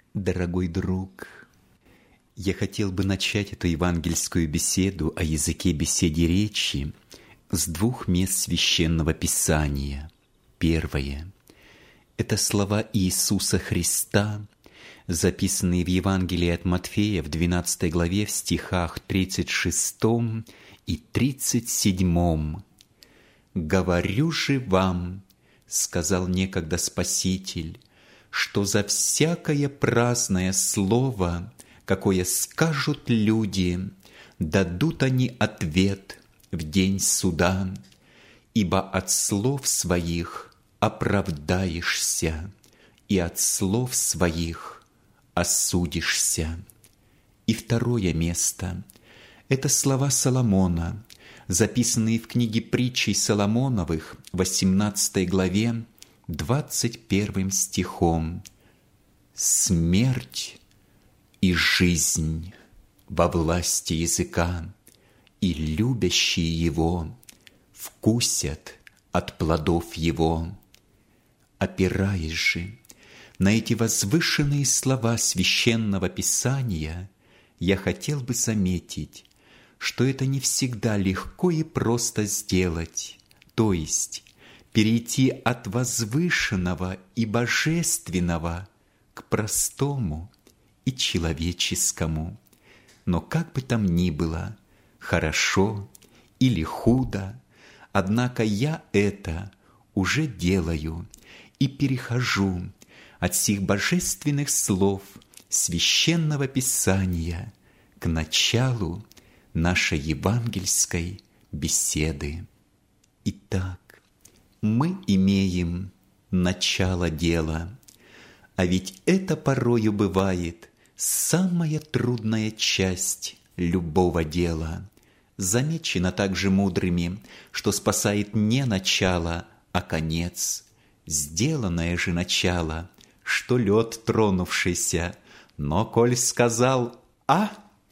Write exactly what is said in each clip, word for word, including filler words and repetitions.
Дорогой друг, я хотел бы начать эту евангельскую беседу о языке беседе речи с двух мест Священного Писания. Первое – это слова Иисуса Христа, записанные в Евангелии от Матфея в двенадцатой главе в стихах тридцать шестом и тридцать седьмом. «Говорю же вам, — сказал некогда Спаситель, — что за всякое праздное слово, какое скажут люди, дадут они ответ в день суда, ибо от слов своих оправдаешься, и от слов своих осудишься». И второе место – это слова Соломона, записанные в книге притчей Соломоновых, восемнадцатой главе, двадцать первым стихом. «Смерть и жизнь во власти языка, и любящие его вкусят от плодов его». Опираясь же на эти возвышенные слова Священного Писания, я хотел бы заметить, что это не всегда легко и просто сделать, то есть перейти от возвышенного и божественного к простому и человеческому. Но как бы там ни было, хорошо или худо, однако я это уже делаю и перехожу от сих божественных слов Священного Писания к началу нашей евангельской беседы. Итак, мы имеем начало дела, а ведь это порою бывает самая трудная часть любого дела. Замечено также мудрыми, что спасает не начало, а конец. Сделанное же начало, что лед тронувшийся, но коль сказал «А»,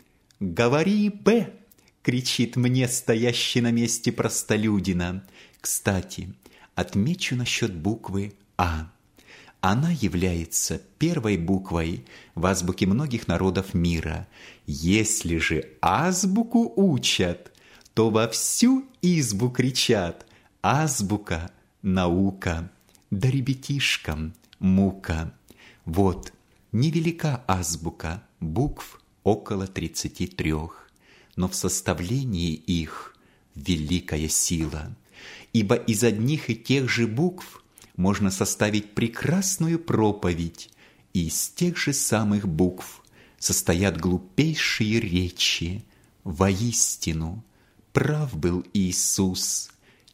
говори «Б», кричит мне стоящий на месте простолюдина. Кстати, отмечу насчет буквы «А». Она является первой буквой в азбуке многих народов мира. Если же азбуку учат, то во всю избу кричат: «Азбука – наука, да ребятишкам мука». Вот, невелика азбука, букв около тридцати трех, но в составлении их великая сила. Ибо из одних и тех же букв можно составить прекрасную проповедь, и из тех же самых букв состоят глупейшие речи. Воистину, прав был Иисус,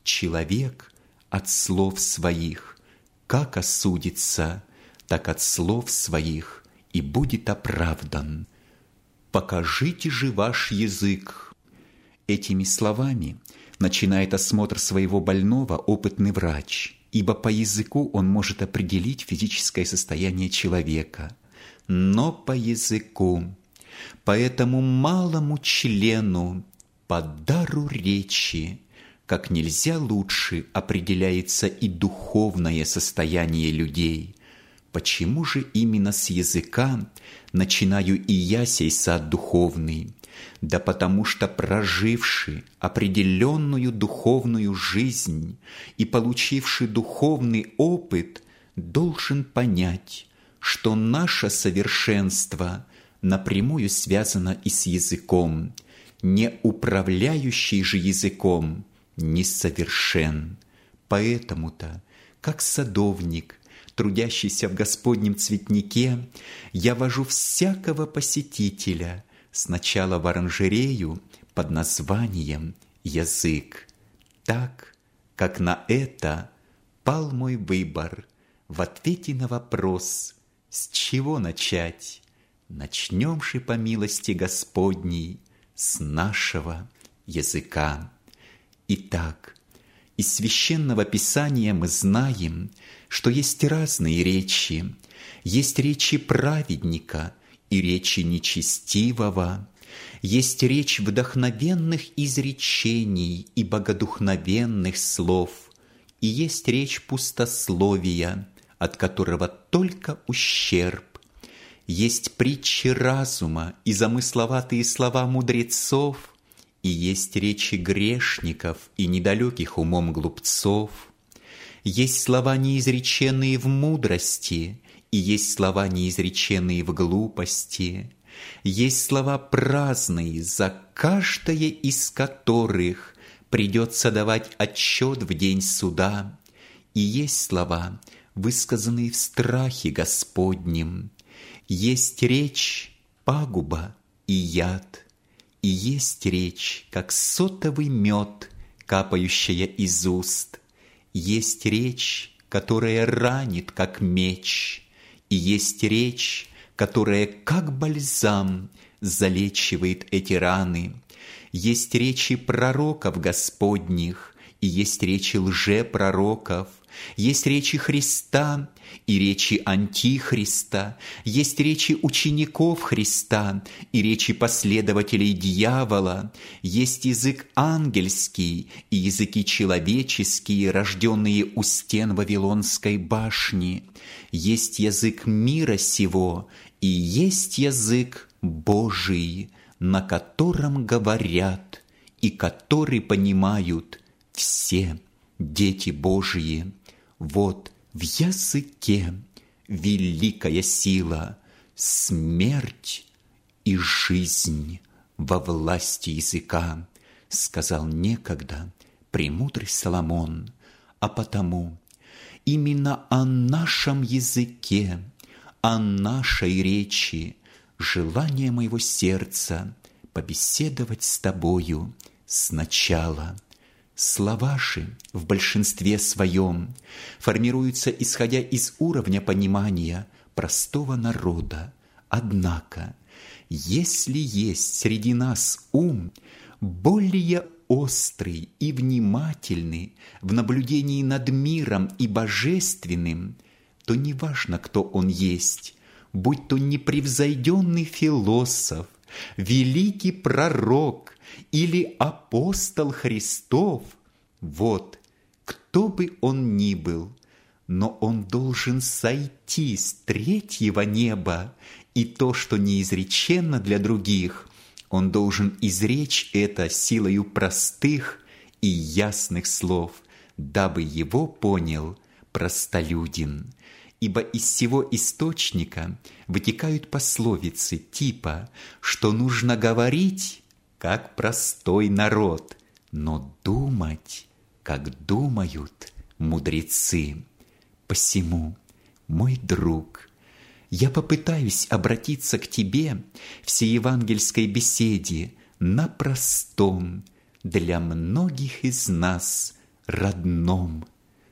человек от слов своих, как осудится, так от слов своих и будет оправдан. Покажите же ваш язык. Этими словами начинает осмотр своего больного опытный врач, ибо по языку он может определить физическое состояние человека. Но по языку, по этому малому члену, по дару речи, как нельзя лучше определяется и духовное состояние людей. Почему же именно с языка начинаю и я сей сад духовный? Да потому что проживший определенную духовную жизнь и получивший духовный опыт должен понять, что наше совершенство напрямую связано и с языком. Не управляющий же языком несовершен. Поэтому-то, как садовник, трудящийся в Господнем цветнике, я вожу всякого посетителя сначала в оранжерею под названием «Язык», так, как на это пал мой выбор в ответе на вопрос, с чего начать. Начнем же, по милости Господней, с нашего языка. Итак, из Священного Писания мы знаем, что есть разные речи. Есть речи праведника и речи нечестивого. Есть речь вдохновенных изречений и богодухновенных слов. И есть речь пустословия, от которого только ущерб. Есть притчи разума и замысловатые слова мудрецов, и есть речи грешников и недалеких умом глупцов. Есть слова, неизреченные в мудрости, и есть слова, неизреченные в глупости. Есть слова праздные, за каждое из которых придется давать отчет в день суда. И есть слова, высказанные в страхе Господнем. Есть речь пагуба и яд, и есть речь, как сотовый мед, капающая из уст. Есть речь, которая ранит, как меч, и есть речь, которая, как бальзам, залечивает эти раны. Есть речи пророков Господних, и есть речи лжепророков. Есть речи Христа и речи Антихриста, есть речи учеников Христа и речи последователей дьявола, есть язык ангельский и языки человеческие, рожденные у стен Вавилонской башни, есть язык мира сего и есть язык Божий, на котором говорят и который понимают все дети Божьи. Вот в языке великая сила, смерть и жизнь во власти языка, сказал некогда премудрый Соломон. А потому именно о нашем языке, о нашей речи желание моего сердца побеседовать с тобою сначала. Слова же в большинстве своем формируются, исходя из уровня понимания простого народа. Однако, если есть среди нас ум более острый и внимательный в наблюдении над миром и божественным, то неважно, кто он есть, будь то непревзойденный философ, великий пророк или апостол Христов, вот, кто бы он ни был, но он должен сойти с третьего неба, и то, что неизреченно для других, он должен изречь это силою простых и ясных слов, дабы его понял простолюдин. Ибо из сего источника вытекают пословицы типа, что нужно говорить, как простой народ, но думать, как думают мудрецы. Посему, мой друг, я попытаюсь обратиться к тебе в всеевангельской беседе на простом, для многих из нас родном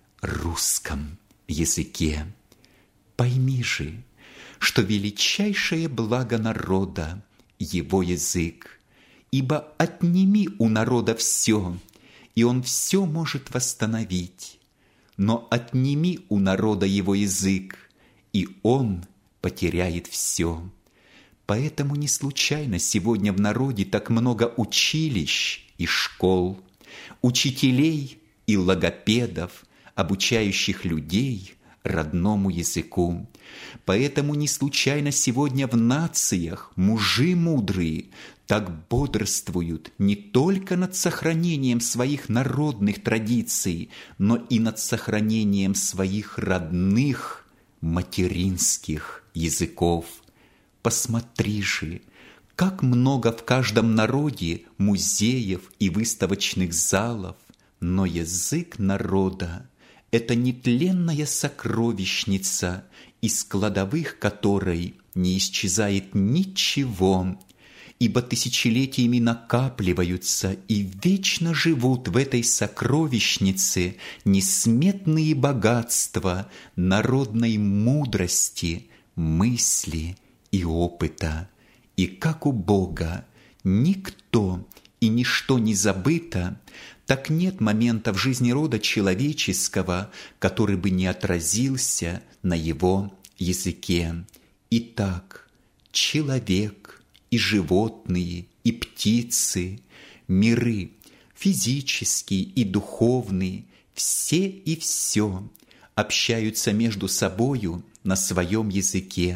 русском языке. Пойми же, что величайшее благо народа – его язык, ибо отними у народа все, и он все может восстановить, но отними у народа его язык, и он потеряет все. Поэтому не случайно сегодня в народе так много училищ и школ, учителей и логопедов, обучающих людей родному языку. Поэтому не случайно сегодня в нациях мужи мудрые так бодрствуют не только над сохранением своих народных традиций, но и над сохранением своих родных материнских языков. Посмотри же, как много в каждом народе музеев и выставочных залов, но язык народа – это нетленная сокровищница, из кладовых которой не исчезает ничего, ибо тысячелетиями накапливаются и вечно живут в этой сокровищнице несметные богатства народной мудрости, мысли и опыта. И как у Бога никто и ничто не забыто, так нет момента в жизни рода человеческого, который бы не отразился на его языке. Итак, человек и животные, и птицы, миры, физические и духовные, все и все общаются между собою на своем языке.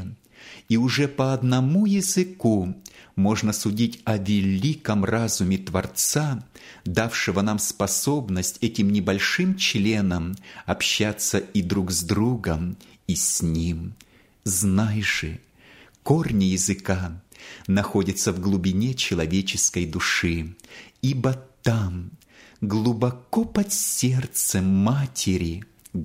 и уже по одному языку можно судить о великом разуме Творца, давшего нам способность этим небольшим членам общаться и друг с другом, и с Ним. Знай же, корни языка находятся в глубине человеческой души, ибо там, глубоко под сердцем матери,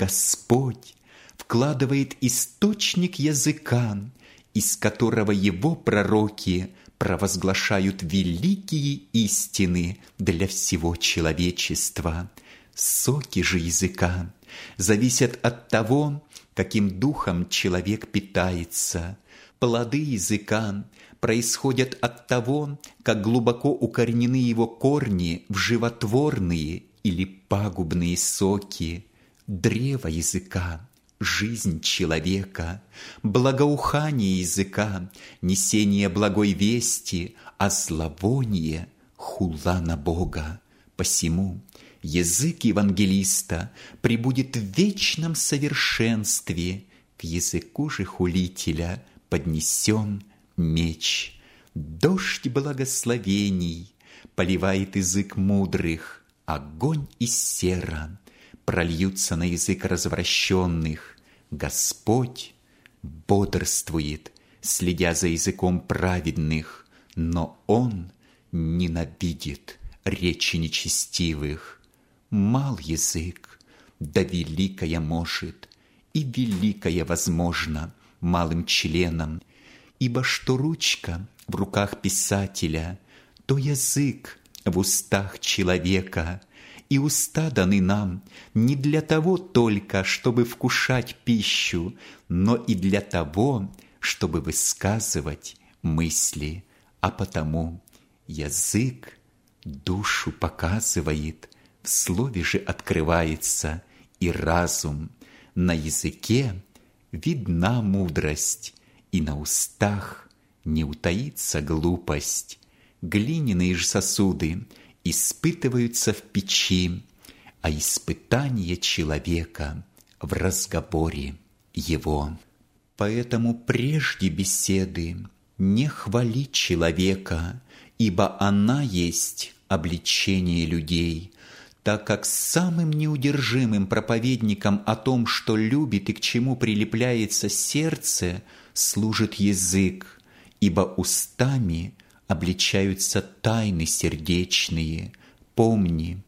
Господь вкладывает источник языка, из которого Его пророки провозглашают великие истины для всего человечества. Соки же языка зависят от того, каким духом человек питается. Плоды языка происходят от того, как глубоко укоренены его корни в животворные или пагубные соки. Древо языка – жизнь человека, благоухание языка – несение благой вести, а зловоние – хула на Бога. Посему язык евангелиста пребудет в вечном совершенстве, к языку же хулителя поднесен меч. Дождь благословений поливает язык мудрых, огонь и сера прольются на язык развращенных. Господь бодрствует, следя за языком праведных, но Он ненавидит речи нечестивых. Мал язык, да великое может, и великое возможно малым членом, ибо что ручка в руках писателя, то язык в устах человека, и уста даны нам не для того только, чтобы вкушать пищу, но и для того, чтобы высказывать мысли, а потому язык душу показывает, в слове же открывается и разум. На языке видна мудрость, и на устах не утаится глупость. Глиняные же сосуды испытываются в печи, а испытание человека в разговоре его. Поэтому прежде беседы не хвали человека, ибо она есть обличение людей, так как самым неудержимым проповедником о том, что любит и к чему прилепляется сердце, служит язык, ибо устами обличаются тайны сердечные. Помни,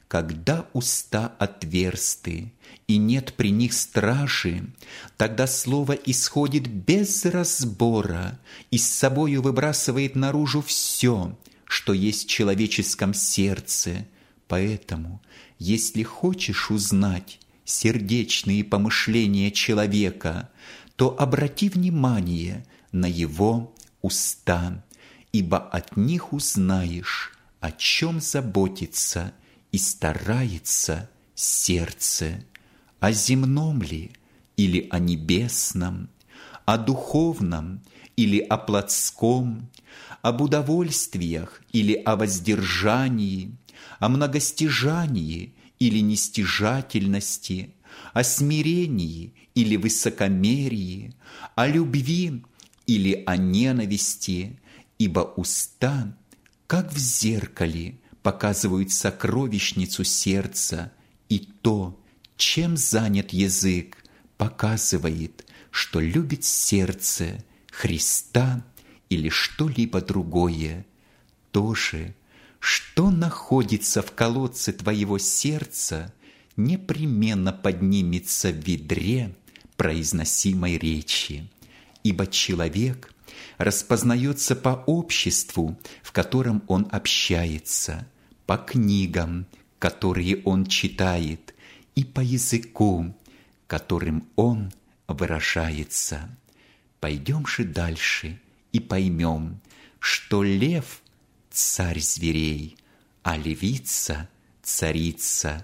когда уста отверсты, и нет при них стражи, тогда слово исходит без разбора и с собою выбрасывает наружу все, что есть в человеческом сердце. Поэтому, если хочешь узнать сердечные помышления человека, то обрати внимание на его уста, ибо от них узнаешь, о чем заботится и старается сердце, о земном ли или о небесном, о духовном или о плотском, об удовольствиях или о воздержании, о многостяжании или нестяжательности, о смирении или высокомерии, о любви или о ненависти, ибо уста, как в зеркале, показывают сокровищницу сердца, и то, чем занят язык, показывает, что любит сердце Христа или что-либо другое. То же, что находится в колодце твоего сердца, непременно поднимется в ведре произносимой речи. Ибо человек распознается по обществу, в котором он общается, по книгам, которые он читает, и по языку, которым он выражается. Пойдем же дальше и поймем, что лев – царь зверей, а левица – царица,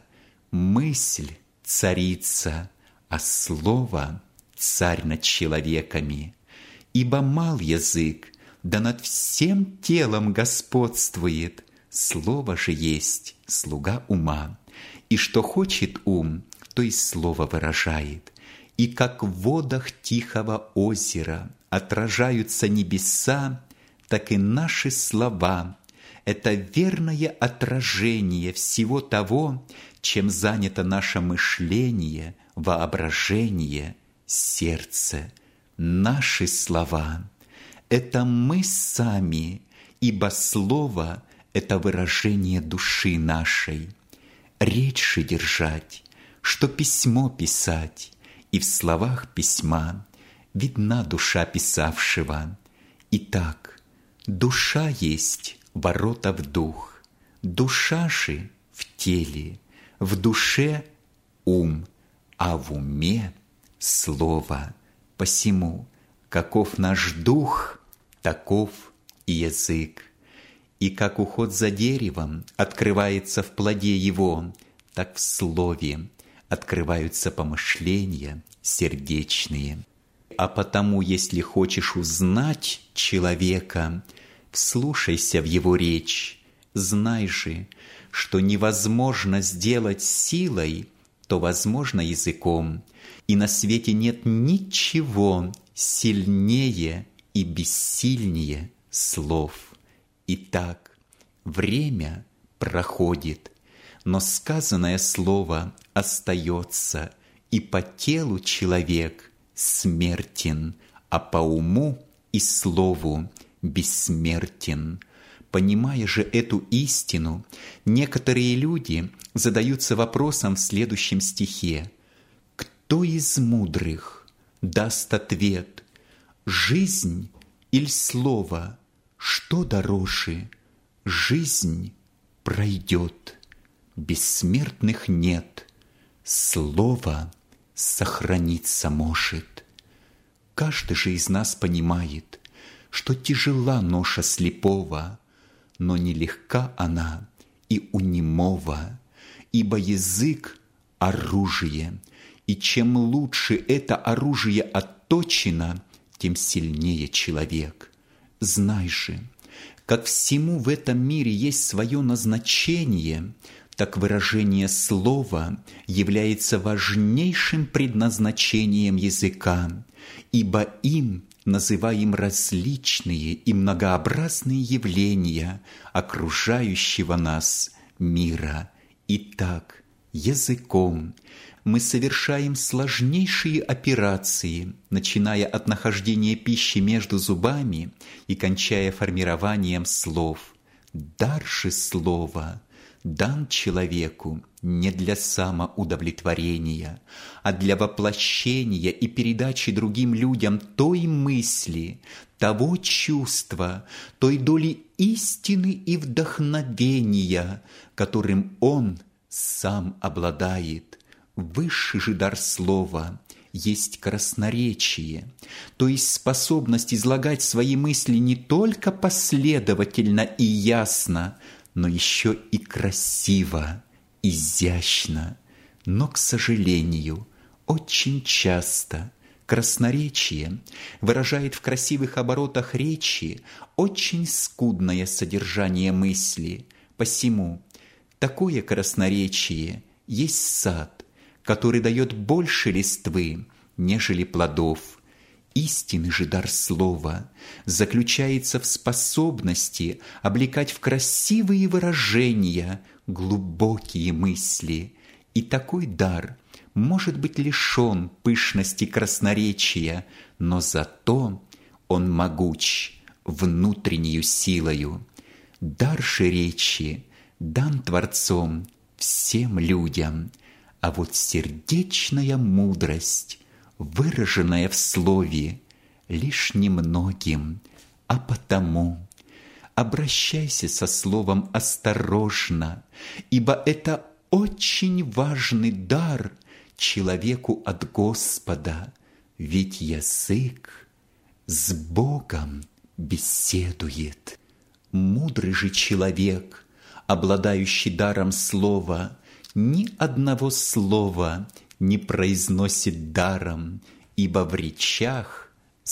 мысль – царица, а слово – царь над человеками. Ибо мал язык, да над всем телом господствует, слово же есть слуга ума, и что хочет ум, то и слово выражает. И как в водах тихого озера отражаются небеса, так и наши слова — это верное отражение всего того, чем занято наше мышление, воображение, сердце. Наши слова — это мы сами, ибо слово — это выражение души нашей. Речь же держать, что письмо писать, и в словах письма видна душа писавшего. Итак, душа есть ворота в дух, душа же в теле, в душе ум, а в уме слово. Посему, каков наш дух, таков и язык. И как уход за деревом открывается в плоде его, так в слове открываются помышления сердечные. А потому, если хочешь узнать человека, вслушайся в его речь. Знай же, что невозможно сделать силой, то возможно языком, и на свете нет ничего сильнее и бессильнее слов. Итак, время проходит, но сказанное слово остается, и по телу человек смертен, а по уму и слову бессмертен. Понимая же эту истину, некоторые люди задаются вопросом в следующем стихе: «Кто из мудрых даст ответ? Жизнь или слово? Что дороже? Жизнь пройдет, бессмертных нет, слово сохраниться может». Каждый же из нас понимает, что тяжела ноша слепого, но нелегка она и у немого, ибо язык — оружие, и чем лучше это оружие отточено, тем сильнее человек. Знай же, как всему в этом мире есть свое назначение, так выражение слова является важнейшим предназначением языка, ибо им называем различные и многообразные явления окружающего нас мира. Итак, языком мы совершаем сложнейшие операции, начиная от нахождения пищи между зубами и кончая формированием слов. Дар же слова дан человеку не для самоудовлетворения, а для воплощения и передачи другим людям той мысли, того чувства, той доли истины и вдохновения, которым он сам обладает. Высший же дар слова есть красноречие, то есть способность излагать свои мысли не только последовательно и ясно, но еще и красиво, изящно. Но, к сожалению, очень часто красноречие выражает в красивых оборотах речи очень скудное содержание мысли. Посему такое красноречие есть сад, который дает больше листвы, нежели плодов. Истинный же дар слова заключается в способности облекать в красивые выражения глубокие мысли. И такой дар может быть лишен пышности красноречия, но зато он могуч внутреннею силою. Дар же речи дан Творцом всем людям, а вот сердечная мудрость, выраженная в слове, лишь немногим, а потому обращайся со словом осторожно, ибо это очень важный дар человеку от Господа, ведь язык с Богом беседует. Мудрый же человек, обладающий даром слова, ни одного слова не произносит даром, ибо в речах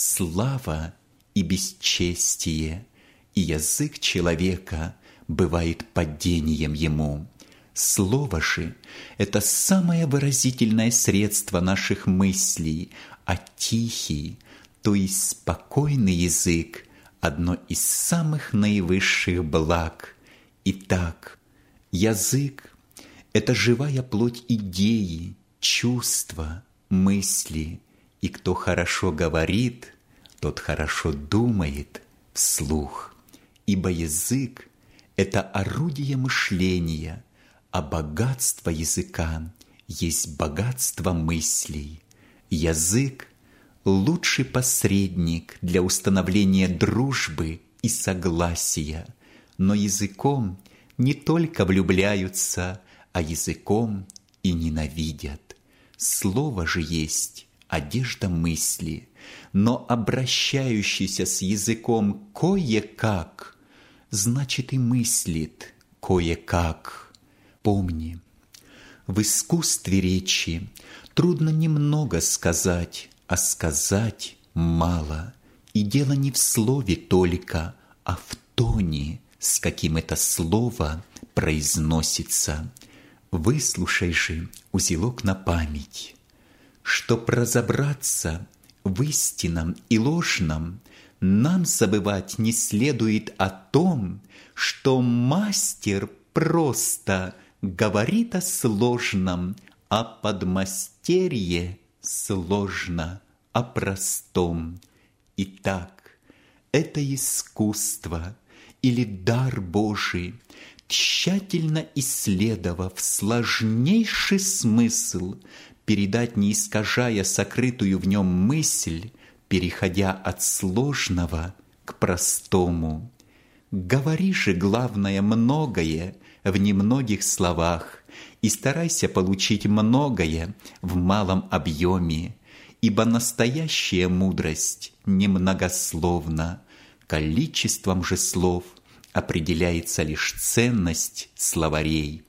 слава и бесчестие, и язык человека бывает падением ему. Слово же — это самое выразительное средство наших мыслей, а тихий, то есть спокойный язык – одно из самых наивысших благ. Итак, язык – это живая плоть идеи, чувства, мысли, и кто хорошо говорит, тот хорошо думает вслух, ибо язык – это орудие мышления, а богатство языка есть богатство мыслей. Язык – лучший посредник для установления дружбы и согласия, но языком не только влюбляются, а языком и ненавидят. Слово же есть одежда мысли, но обращающийся с языком кое-как, значит и мыслит кое-как. Помни, в искусстве речи трудно немного сказать, а сказать мало. И дело не в слове только, а в тоне, с каким это слово произносится. Выслушай же узелок на память. Чтоб разобраться в истинном и ложном, нам забывать не следует о том, что мастер просто говорит о сложном, а подмастерье сложно о простом. Итак, это искусство или дар Божий, тщательно исследовав сложнейший смысл, передать, не искажая сокрытую в нем мысль, переходя от сложного к простому. Говори же, главное, многое в немногих словах, и старайся получить многое в малом объеме, ибо настоящая мудрость немногословна, количеством же слов определяется лишь ценность словарей.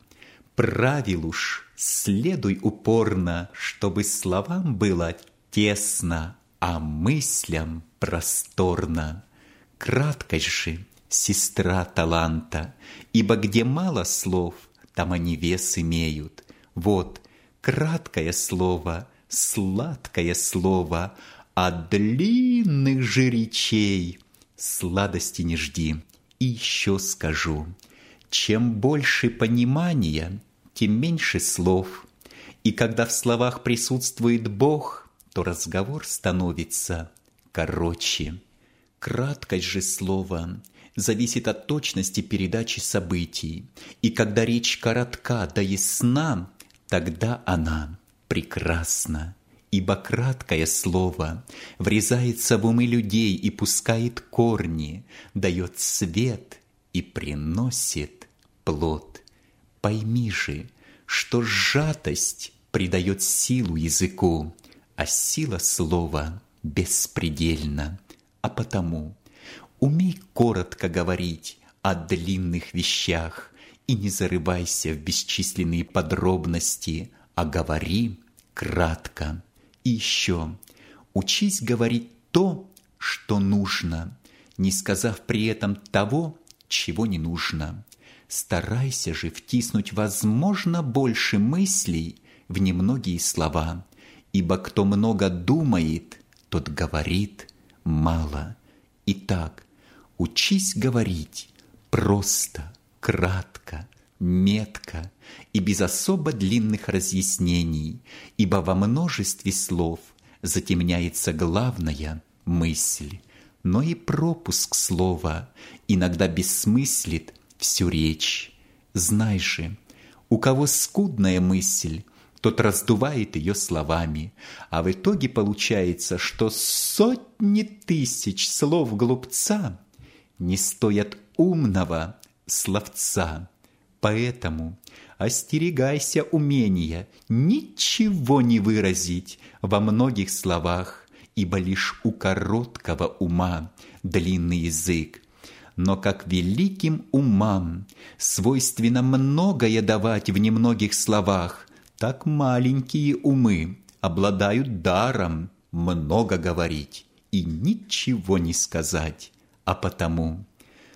Правил уж следуй упорно, чтобы словам было тесно, а мыслям просторно. Краткость же сестра таланта, ибо где мало слов, там они вес имеют. Вот краткое слово, сладкое слово, а длинных же речей сладости не жди. И еще скажу, чем больше понимания, тем меньше слов. И когда в словах присутствует Бог, то разговор становится короче. Краткость же слова зависит от точности передачи событий. И когда речь коротка да ясна, тогда она прекрасна. Ибо краткое слово врезается в умы людей и пускает корни, дает свет и приносит плод. Пойми же, что сжатость придает силу языку, а сила слова беспредельна. А потому умей коротко говорить о длинных вещах и не зарывайся в бесчисленные подробности, а говори кратко. И еще учись говорить то, что нужно, не сказав при этом того, чего не нужно. Старайся же втиснуть, возможно, больше мыслей в немногие слова, ибо кто много думает, тот говорит мало. Итак, учись говорить просто, кратко, метко и без особо длинных разъяснений, ибо во множестве слов затемняется главная мысль, но и пропуск слова иногда бессмыслит всю речь. Знай же, у кого скудная мысль, тот раздувает ее словами, а в итоге получается, что сотни тысяч слов глупца не стоят умного словца. Поэтому остерегайся умения ничего не выразить во многих словах, ибо лишь у короткого ума длинный язык. Но как великим умам свойственно многое давать в немногих словах, так маленькие умы обладают даром много говорить и ничего не сказать. А потому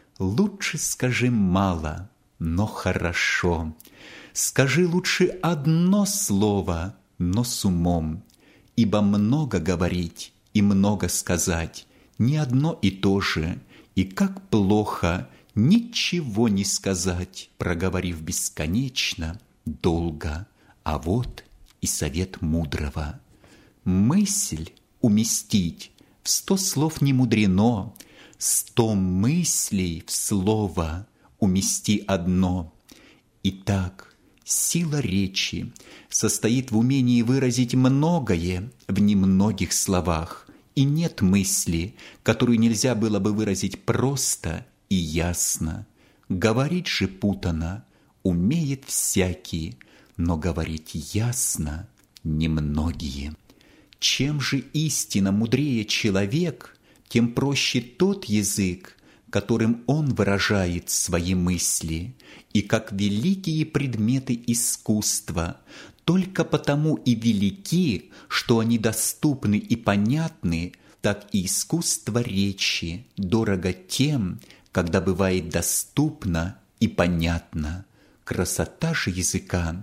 лучше скажи мало, но хорошо. Скажи лучше одно слово, но с умом, ибо много говорить и много сказать, не одно и то же, и как плохо ничего не сказать, проговорив бесконечно, долго. А вот и совет мудрого. Мысль уместить в сто слов не мудрено, сто мыслей в слово умести одно. Итак, сила речи состоит в умении выразить многое в немногих словах, и нет мысли, которую нельзя было бы выразить просто и ясно. Говорить же путано умеет всякий, но говорить ясно немногие. Чем же истинно мудрее человек, тем проще тот язык, которым он выражает свои мысли, и как великие предметы искусства, только потому и велики, что они доступны и понятны, так и искусство речи дорого тем, когда бывает доступно и понятно. Красота же языка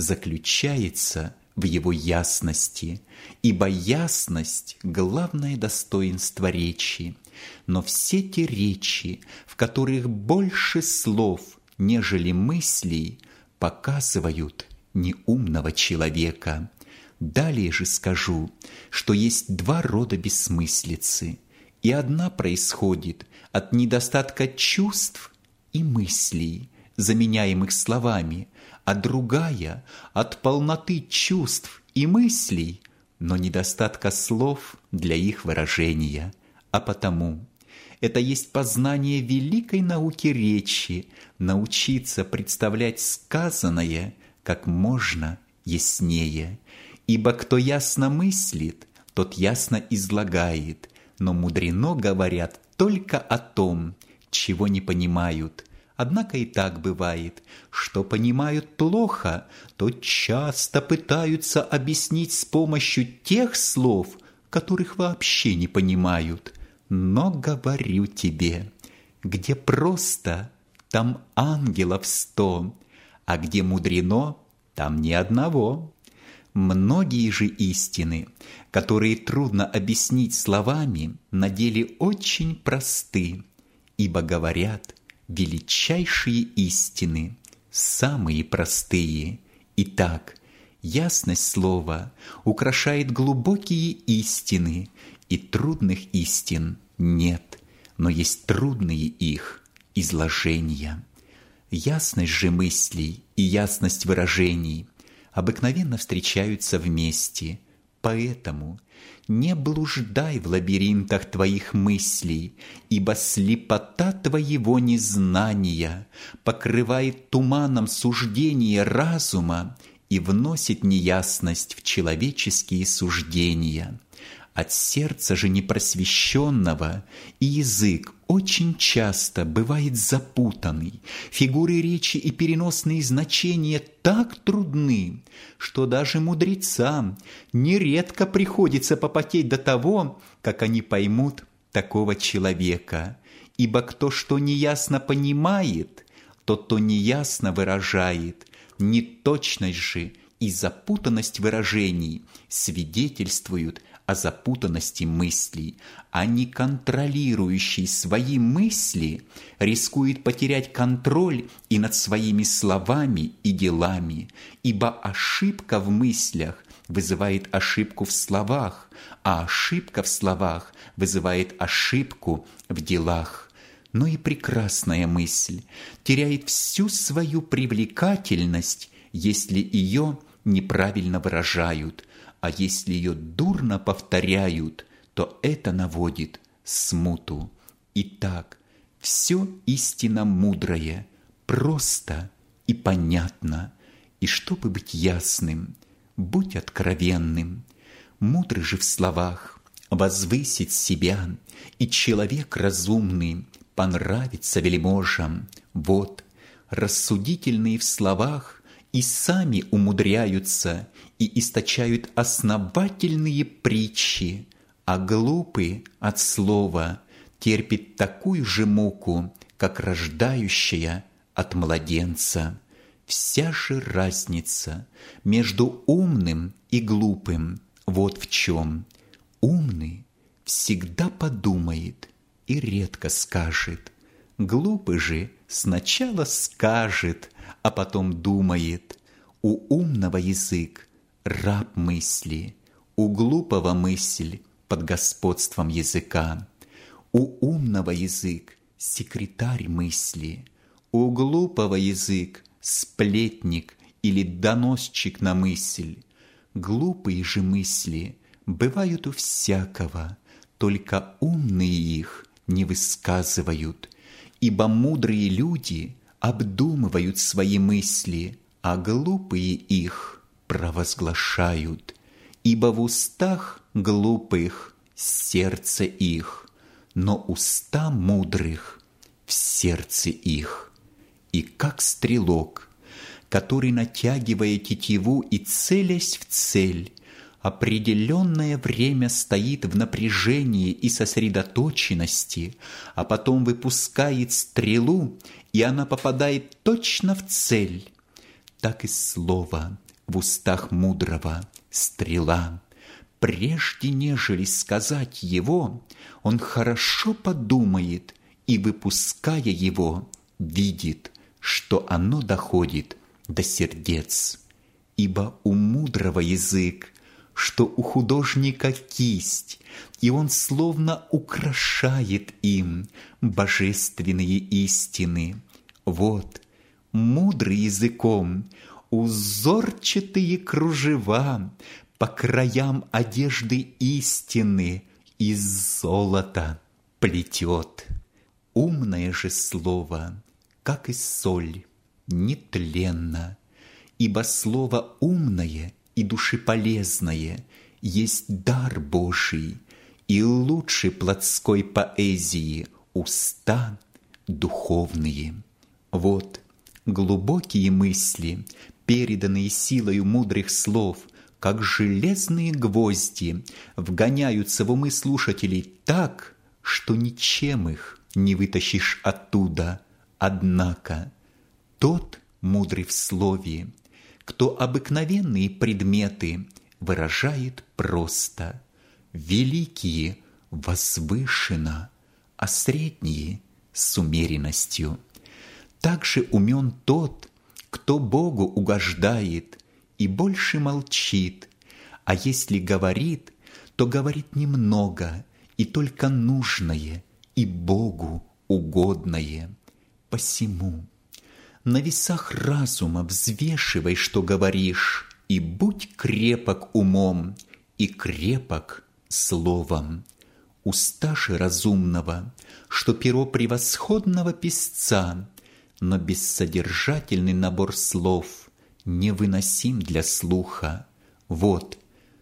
заключается в его ясности, ибо ясность – главное достоинство речи. Но все те речи, в которых больше слов, нежели мыслей, показывают неумного человека. Далее же скажу, что есть два рода бессмыслицы, и одна происходит от недостатка чувств и мыслей, заменяемых словами, а другая – от полноты чувств и мыслей, но недостатка слов для их выражения. А потому это есть познание великой науки речи, научиться представлять сказанное как можно яснее. Ибо кто ясно мыслит, тот ясно излагает, но мудрено говорят только о том, чего не понимают. Однако и так бывает, что понимают плохо, то часто пытаются объяснить с помощью тех слов, которых вообще не понимают. Но говорю тебе, где просто, там ангелов сто, а где мудрено, там ни одного. Многие же истины, которые трудно объяснить словами, на деле очень просты, ибо говорят величайшие истины, самые простые. Итак, ясность слова украшает глубокие истины, и трудных истин нет, но есть трудные их изложения. Ясность же мыслей и ясность выражений обыкновенно встречаются вместе, поэтому не блуждай в лабиринтах твоих мыслей, ибо слепота твоего незнания покрывает туманом суждения разума и вносит неясность в человеческие суждения. От сердца же непросвещенного и язык очень часто бывает запутанный, фигуры речи и переносные значения так трудны, что даже мудрецам нередко приходится попотеть до того, как они поймут такого человека. Ибо кто что неясно понимает, тот то неясно выражает. Неточность же и запутанность выражений свидетельствуют о запутанности мыслей, а не контролирующий свои мысли рискует потерять контроль и над своими словами и делами, ибо ошибка в мыслях вызывает ошибку в словах, а ошибка в словах вызывает ошибку в делах. Но и прекрасная мысль теряет всю свою привлекательность, если ее неправильно выражают, а если ее дурно повторяют, то это наводит смуту. Итак, все истинно мудрое, просто и понятно. И чтобы быть ясным, будь откровенным. Мудрый же в словах возвысить себя, и человек разумный понравится вельможам. Вот, рассудительные в словах и сами умудряются и источают основательные притчи, а глупый от слова терпит такую же муку, как рождающая от младенца. Вся же разница между умным и глупым вот в чем. Умный всегда подумает и редко скажет. Глупый же сначала скажет, а потом думает. У умного язык раб мысли, у глупого мысль под господством языка. У умного язык секретарь мысли, у глупого язык сплетник или доносчик на мысль. Глупые же мысли бывают у всякого, только умные их не высказывают, ибо мудрые люди обдумывают свои мысли, а глупые их провозглашают. Ибо в устах глупых сердце их, но уста мудрых в сердце их. И как стрелок, который, натягивая тетиву и целясь в цель, определенное время стоит в напряжении и сосредоточенности, а потом выпускает стрелу, и она попадает точно в цель, так и слово в устах мудрого стрела. Прежде нежели сказать его, он хорошо подумает и, выпуская его, видит, что оно доходит до сердец. Ибо у мудрого язык, что у художника кисть, и он словно украшает им божественные истины. Вот, мудрый языком узорчатые кружева по краям одежды истины из золота плетет. Умное же слово, как и соль, нетленно, ибо слово умное и душеполезное есть дар Божий, и лучше плотской поэзии уста духовные. Вот глубокие мысли, переданные силою мудрых слов, как железные гвозди, вгоняются в умы слушателей так, что ничем их не вытащишь оттуда. Однако тот мудрый в слове, кто обыкновенные предметы выражает просто, великие возвышенно, а средние с умеренностью. Также умен тот, кто Богу угождает и больше молчит, а если говорит, то говорит немного и только нужное и Богу угодное. Посему на весах разума взвешивай, что говоришь, и будь крепок умом и крепок словом. Уста же разумного, что перо превосходного писца, но бессодержательный набор слов невыносим для слуха. Вот,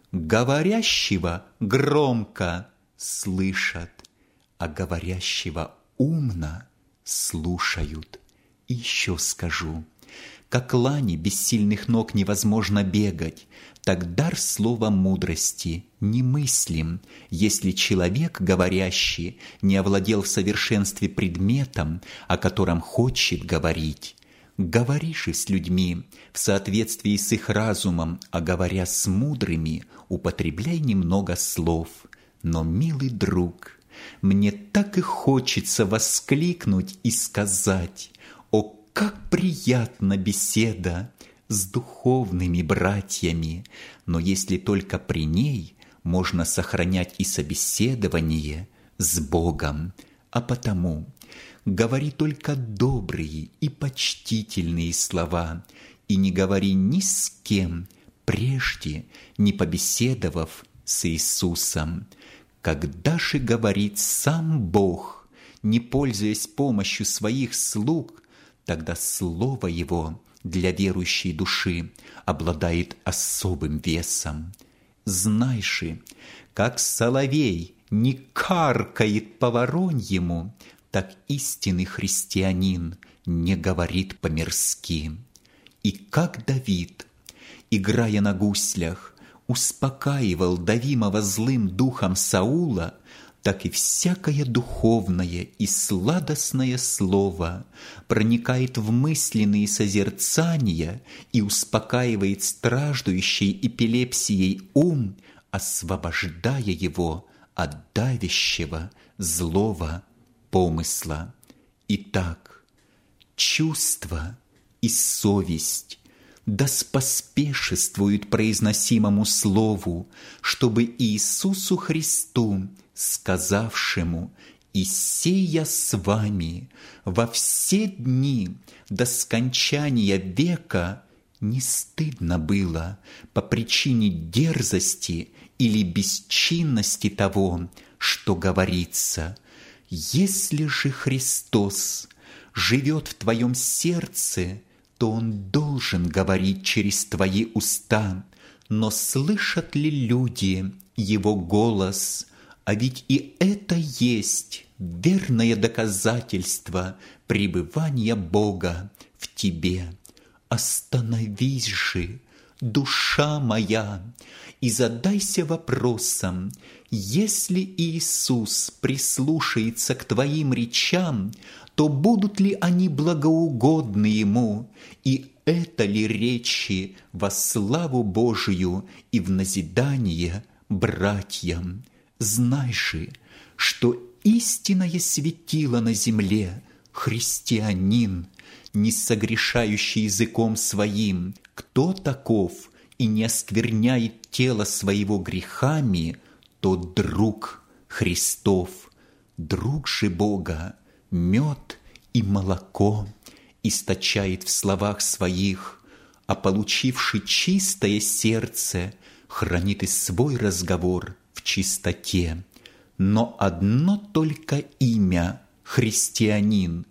говорящего громко слышат, а говорящего умно слушают. И еще скажу, как лани без сильных ног невозможно бегать, так дар слова мудрости немыслим, если человек, говорящий, не овладел в совершенстве предметом, о котором хочет говорить. Говоришь и с людьми в соответствии с их разумом, а говоря с мудрыми, употребляй немного слов. Но, милый друг, мне так и хочется воскликнуть и сказать: «О, как приятна беседа с духовными братьями!» Но если только при ней можно сохранять и собеседование с Богом, а потому говори только добрые и почтительные слова, и не говори ни с кем, прежде не побеседовав с Иисусом. Когда же говорит сам Бог, не пользуясь помощью своих слуг, тогда слово Его для верующей души обладает особым весом. Знай же, как соловей не каркает по вороньему, так истинный христианин не говорит по-мирски. И как Давид, играя на гуслях, успокаивал давимого злым духом Саула, так и всякое духовное и сладостное слово проникает в мысленные созерцания и успокаивает страждущий эпилепсией ум, освобождая его от давящего злого помысла. Итак, чувство и совесть да споспешествуют произносимому слову, чтобы Иисусу Христу, сказавшему: «И сея с вами во все дни до скончания века», не стыдно было по причине дерзости или бесчинности того, что говорится. Если же Христос живет в твоем сердце, то Он должен говорить через твои уста. Но слышат ли люди Его голос? А ведь и это есть верное доказательство пребывания Бога в тебе. Остановись же, душа моя, и задайся вопросом: если Иисус прислушается к твоим речам, то будут ли они благоугодны Ему, и это ли речи во славу Божию и в назидание братьям? Знай же, что истинное светило на земле — христианин, не согрешающий языком своим. Кто таков и не оскверняет тело своего грехами, тот друг Христов. Друг же Бога мед и молоко источает в словах своих, а получивший чистое сердце хранит и свой разговор в чистоте. Но одно только имя «христианин»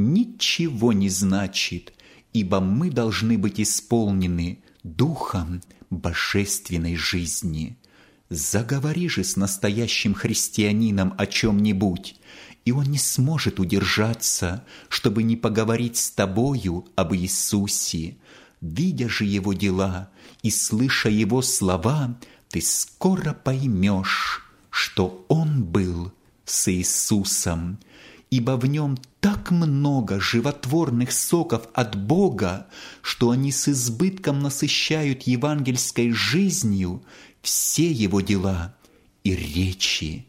ничего не значит, ибо мы должны быть исполнены духом божественной жизни. Заговори же с настоящим христианином о чем-нибудь, и он не сможет удержаться, чтобы не поговорить с тобою об Иисусе. Видя же Его дела и слыша Его слова, ты скоро поймешь, что Он был с Иисусом, ибо в Нем так много животворных соков от Бога, что они с избытком насыщают евангельской жизнью все Его дела и речи.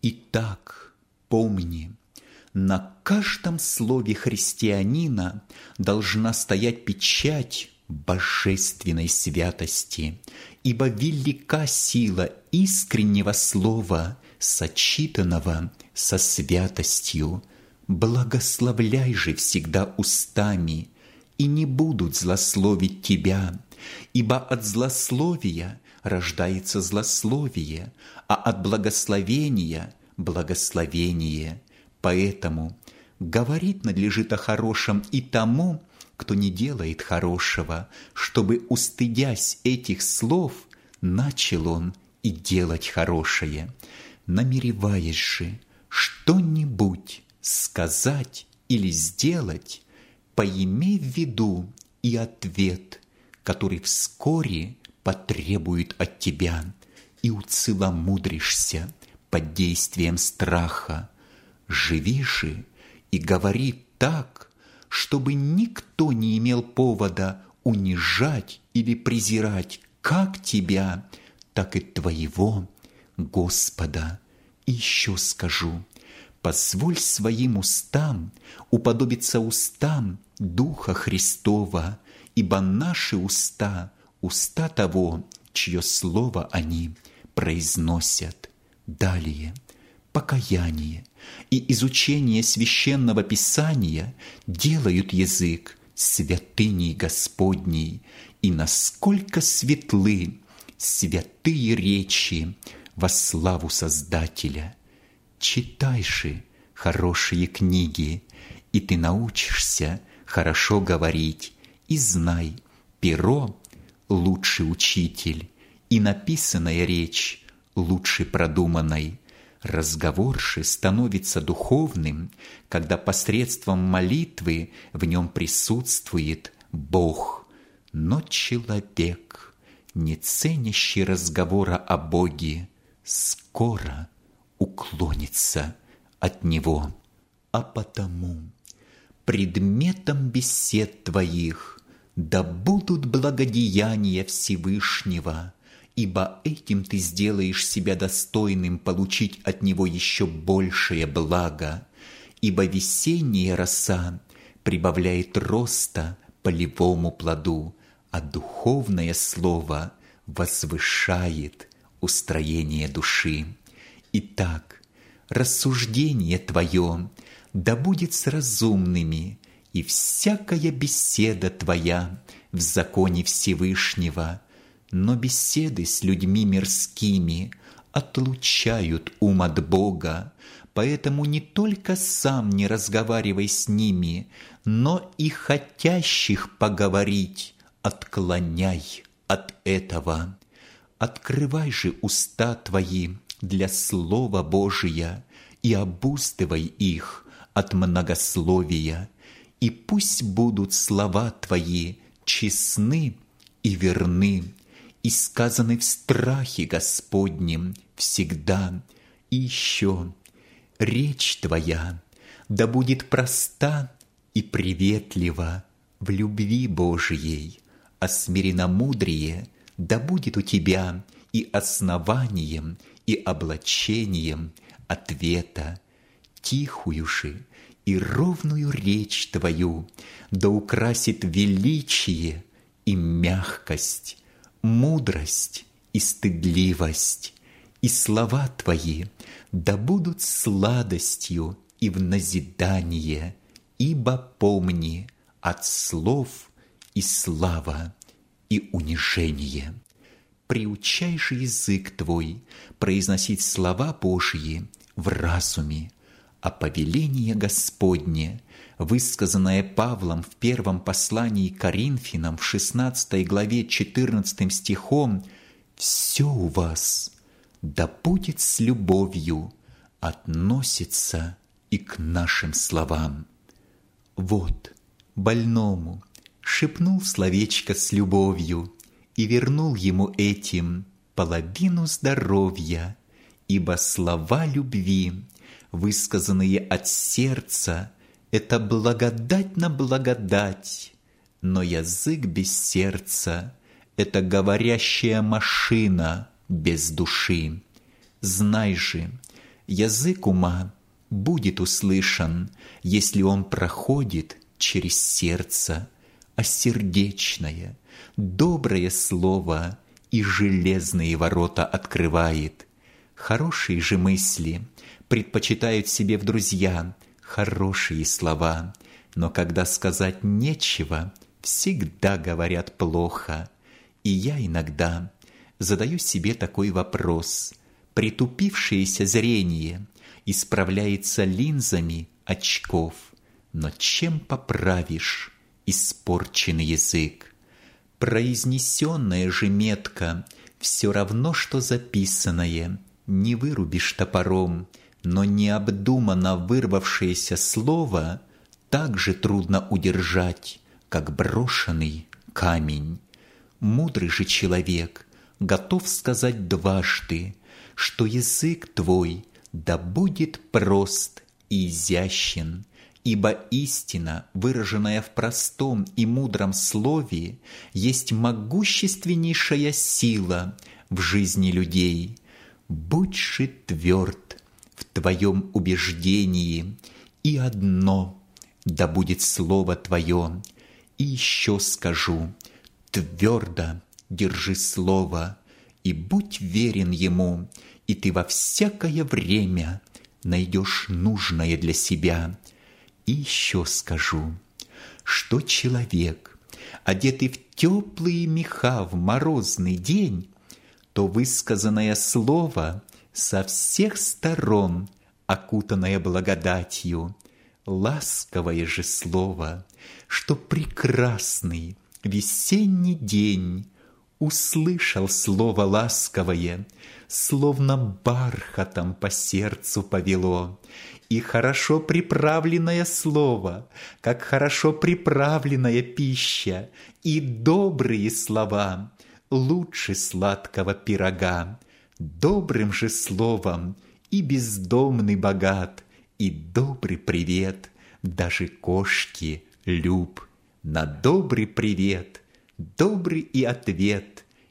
Итак, помни, на каждом слове христианина должна стоять печать божественной святости, ибо велика сила искреннего слова, сочетанного со святостью. Благословляй же всегда устами, и не будут злословить тебя, ибо от злословия рождается злословие, а от благословения – благословение. Поэтому говорить надлежит о хорошем и тому, кто не делает хорошего, чтобы, устыдясь этих слов, начал он и делать хорошее. Намереваясь же что-нибудь сказать или сделать, поимей в виду и ответ, который вскоре потребует от тебя, и уцеломудришься под действием страха. Живи же и говори так, чтобы никто не имел повода унижать или презирать как тебя, так и твоего Господа. И еще скажу: позволь своим устам уподобиться устам Духа Христова, ибо наши уста — уста того, чье слово они произносят. Далее, покаяние и изучение Священного Писания делают язык святыней Господней, и насколько светлы святые речи во славу Создателя. Читай же хорошие книги, и ты научишься хорошо говорить, и знай, перо — лучший учитель, и написанная речь — лучше продуманной. Разговор же становится духовным, когда посредством молитвы в нем присутствует Бог. Но человек, не ценящий разговора о Боге, скоро уклонится от него. А потому предметом бесед твоих да будут благодеяния Всевышнего, ибо этим ты сделаешь себя достойным получить от него еще большее благо, ибо весенняя роса прибавляет роста полевому плоду, а духовное слово возвышает устроение души. Итак, рассуждение твое да будет с разумными, и всякая беседа твоя в законе Всевышнего, но беседы с людьми мирскими отлучают ум от Бога, поэтому не только сам не разговаривай с ними, но и хотящих поговорить отклоняй от этого. Открывай же уста твои для Слова Божия и обуздывай их от многословия, и пусть будут слова твои честны и верны, и сказаны в страхе Господнем всегда. И еще речь твоя да будет проста и приветлива в любви Божией, а смиренномудрие да будет у тебя и основанием, и облачением ответа. Тихую же и ровную речь твою да украсит величие и мягкость, мудрость и стыдливость, и слова твои да будут сладостью и в назидание, ибо помни, от слов и слава, и унижение. Приучай же язык твой произносить слова Божьи в разуме, а повеление Господне, высказанное Павлом в первом послании к Коринфянам в шестнадцатой главе четырнадцатым стихом, «Все у вас да будет с любовью», относится и к нашим словам. Вот больному шепнул словечко с любовью и вернул ему этим половину здоровья, ибо слова любви, высказанные от сердца, это благодать на благодать, но язык без сердца — это говорящая машина без души. Знай же, язык ума будет услышан, если он проходит через сердце, а сердечное, доброе слово и железные ворота открывает. Хорошие же мысли предпочитают себе в друзья хорошие слова, но когда сказать нечего, всегда говорят плохо. И я иногда задаю себе такой вопрос: притупившееся зрение исправляется линзами очков, но чем поправишь испорченный язык? Произнесенное же метко все равно, что записанное, не вырубишь топором, но необдуманно вырвавшееся слово так же трудно удержать, как брошенный камень. Мудрый же человек готов сказать дважды, что язык твой да будет прост и изящен, ибо истина, выраженная в простом и мудром слове, есть могущественнейшая сила в жизни людей. Будь же тверд в твоем убеждении, и одно да будет слово твое. И еще скажу: твердо держи слово, и будь верен ему, и ты во всякое время найдешь нужное для себя. И еще скажу, что человек, одетый в теплые меха в морозный день, то высказанное слово со всех сторон, окутанное благодатью, ласковое же слово, что прекрасный весенний день услышал слово ласковое, словно бархатом по сердцу повело, и хорошо приправленное слово, как хорошо приправленная пища, и добрые слова лучше сладкого пирога. Добрым же словом и бездомный богат, и добрый привет даже кошки люб. На добрый привет добрый и ответ,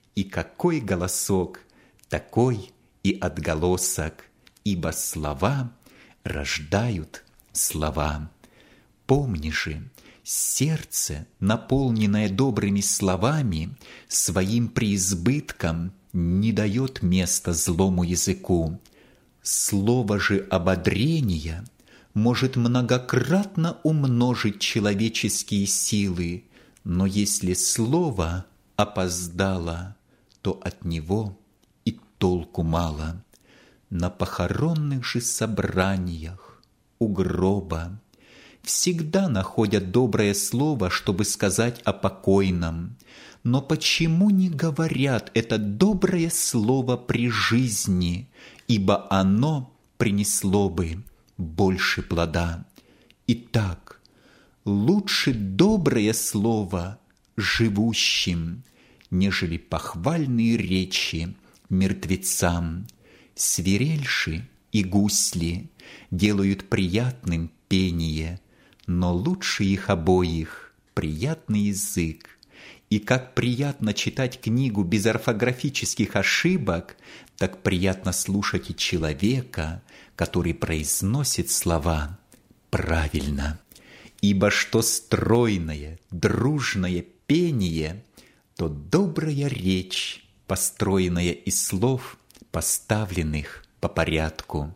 И какой голосок, такой и отголосок, ибо слова рождают слова. Помни же, сердце, наполненное добрыми словами, своим преизбытком не дает места злому языку. Слово же ободрения может многократно умножить человеческие силы, но если слово опоздало, то от него и толку мало. На похоронных же собраниях у гроба всегда находят доброе слово, чтобы сказать о покойном. Но почему не говорят это доброе слово при жизни, ибо оно принесло бы больше плода? Итак, лучше доброе слово живущим, нежели похвальные речи мертвецам. Свирельши и гусли делают приятным пение, но лучше их обоих приятный язык. И как приятно читать книгу без орфографических ошибок, так приятно слушать и человека, который произносит слова правильно. Ибо что стройное, дружное пение, то добрая речь, построенная из слов, поставленных по порядку.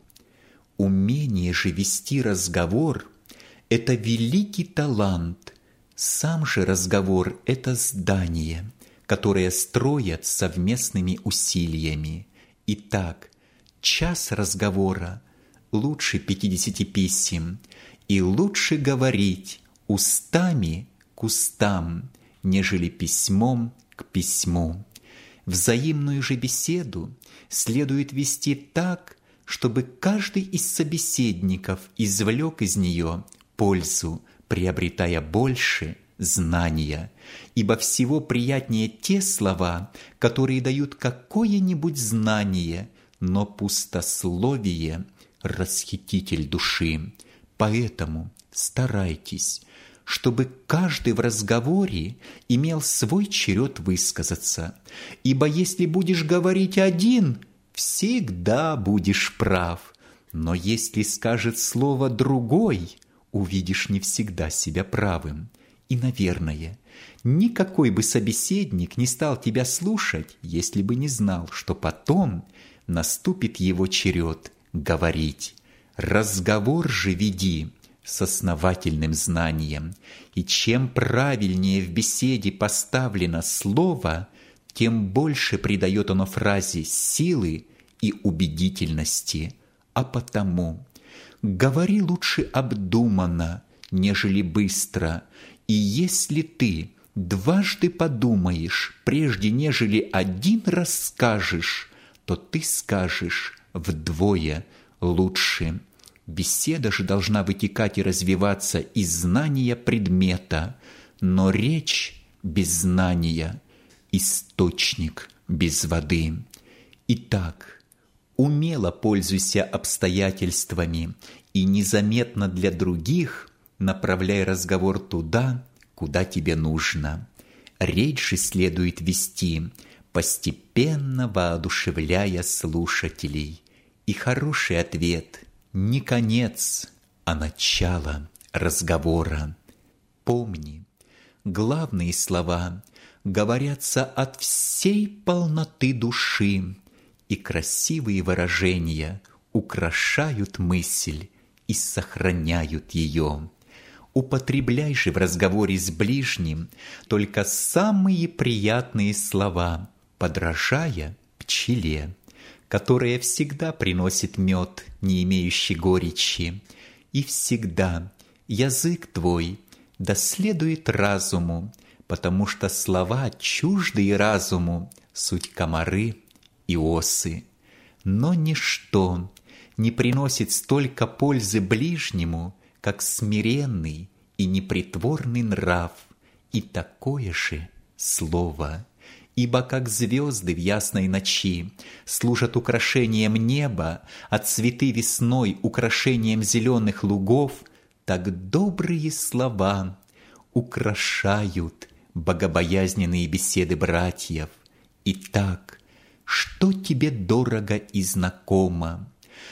Умение же вести разговор – это великий талант. Сам же разговор – это здание, которое строят совместными усилиями. Итак, час разговора лучше пятидесяти писем, и лучше говорить устами к устам, нежели письмом к письму. Взаимную же беседу следует вести так, чтобы каждый из собеседников извлек из нее пользу, приобретая больше знания, ибо всего приятнее те слова, которые дают какое-нибудь знание, но пустословие – расхититель души. Поэтому старайтесь, чтобы каждый в разговоре имел свой черед высказаться, ибо если будешь говорить один, всегда будешь прав, но если скажет слово другой, увидишь не всегда себя правым. И, наверное, никакой бы собеседник не стал тебя слушать, если бы не знал, что потом наступит его черед говорить. Разговор же веди с основательным знанием, и чем правильнее в беседе поставлено слово, тем больше придает оно фразе силы и убедительности. А потому говори лучше обдуманно, нежели быстро, и если ты дважды подумаешь, прежде нежели один раз скажешь, то ты скажешь вдвое лучше. Беседа же должна вытекать и развиваться из знания предмета, но речь без знания – источник без воды. Итак, умело пользуйся обстоятельствами и незаметно для других направляй разговор туда, куда тебе нужно. Речь же следует вести, постепенно воодушевляя слушателей. И хороший ответ – не конец, а начало разговора. Помни, главные слова говорятся от всей полноты души, и красивые выражения украшают мысль и сохраняют ее. Употребляй же в разговоре с ближним только самые приятные слова, подражая пчеле, которая всегда приносит мед, не имеющий горечи, и всегда язык твой да следует разуму, потому что слова, чуждые разуму, суть комары и осы. Но ничто не приносит столько пользы ближнему, как смиренный и непритворный нрав, и такое же слово. Ибо как звезды в ясной ночи служат украшением неба, а цветы весной украшением зеленых лугов, так добрые слова украшают богобоязненные беседы братьев, Итак, что тебе дорого и знакомо?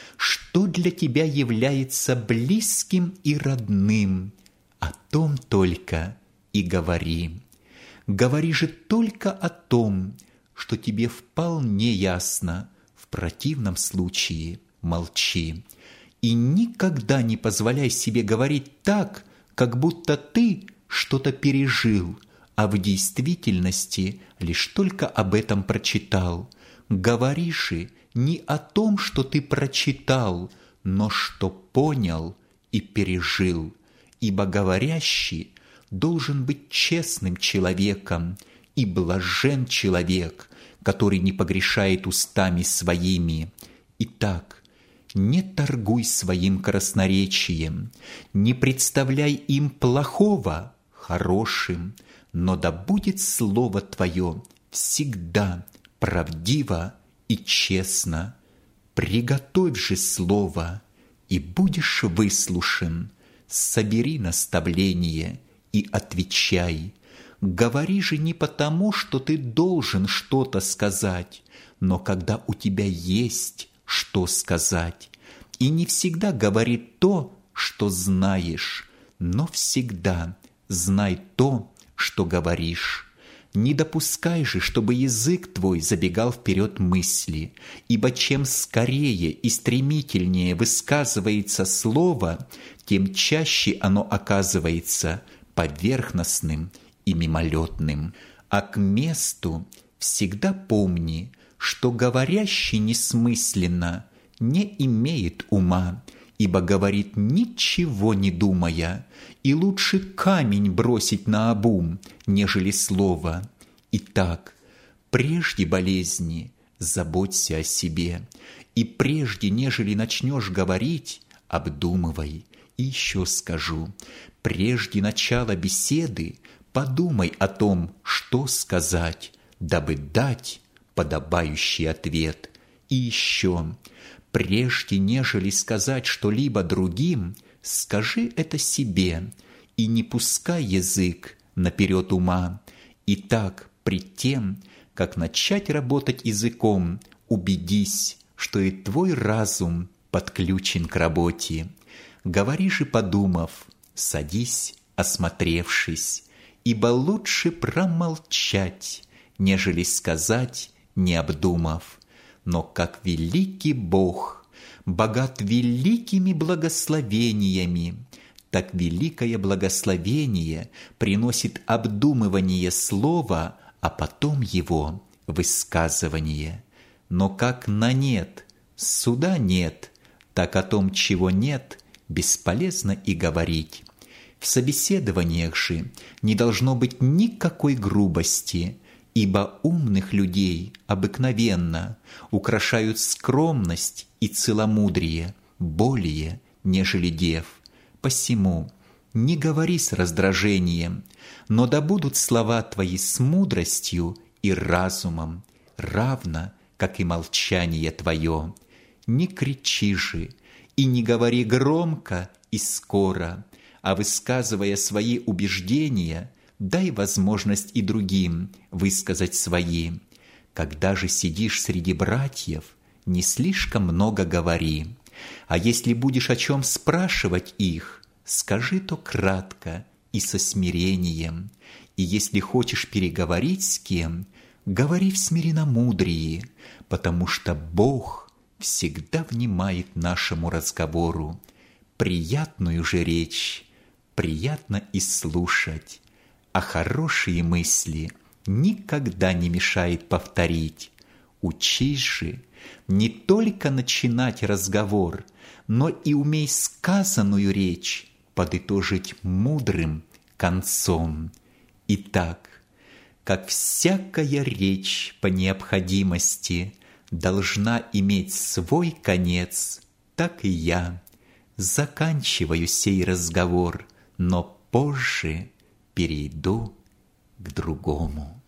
Что для тебя является близким и родным? О том только и говори. Говори же только о том, что тебе вполне ясно. В противном случае молчи. И никогда не позволяй себе говорить так, как будто ты что-то пережил, а в действительности лишь только об этом прочитал. Говори же не о том, что ты прочитал, но что понял и пережил. Ибо говорящий должен быть честным человеком, и блажен человек, который не погрешает устами своими. Итак, не торгуй своим красноречием, не представляй им плохого хорошим, но да будет слово твое всегда правдиво и честно. Приготовь же слово, и будешь выслушан. Собери наставление и отвечай. Говори же не потому, что ты должен что-то сказать, но когда у тебя есть что сказать. И не всегда говори то, что знаешь, но всегда знай то, что говоришь. Не допускай же, чтобы язык твой забегал вперед мысли, ибо чем скорее и стремительнее высказывается слово, тем чаще оно оказывается поверхностным и мимолетным. А к месту всегда помни, что говорящий несмысленно не имеет ума, ибо говорит ничего не думая, и лучше камень бросить наобум, нежели слово. Итак, прежде болезни заботься о себе, и прежде, нежели начнешь говорить, обдумывай. И еще скажу, прежде начала беседы подумай о том, что сказать, дабы дать подобающий ответ. И еще, прежде нежели сказать что-либо другим, скажи это себе, и не пускай язык наперед ума. И так, пред тем, как начать работать языком, убедись, что и твой разум подключен к работе. Говори же, подумав, садись, осмотревшись, ибо лучше промолчать, нежели сказать, не обдумав. Но как великий Бог богат великими благословениями, так великое благословение приносит обдумывание слова, а потом его высказывание. Но как на нет суда нет, так о том, чего нет, бесполезно и говорить. В собеседованиях же не должно быть никакой грубости, ибо умных людей обыкновенно украшают скромность и целомудрие более, нежели дев. Посему не говори с раздражением, но да будут слова твои с мудростью и разумом, равно, как и молчание твое. Не кричи же и не говори громко и скоро, а высказывая свои убеждения, дай возможность и другим высказать свои. Когда же сидишь среди братьев, не слишком много говори, а если будешь о чем спрашивать их, скажи то кратко и со смирением. И если хочешь переговорить с кем, говори в смиренномудрии, потому что Бог всегда внимает нашему разговору. Приятную же речь приятно и слушать, а хорошие мысли никогда не мешает повторить. Учись же не только начинать разговор, но и умей сказанную речь подытожить мудрым концом. Итак, как всякая речь по необходимости должна иметь свой конец, так и я заканчиваю сей разговор, но позже перейду к другому.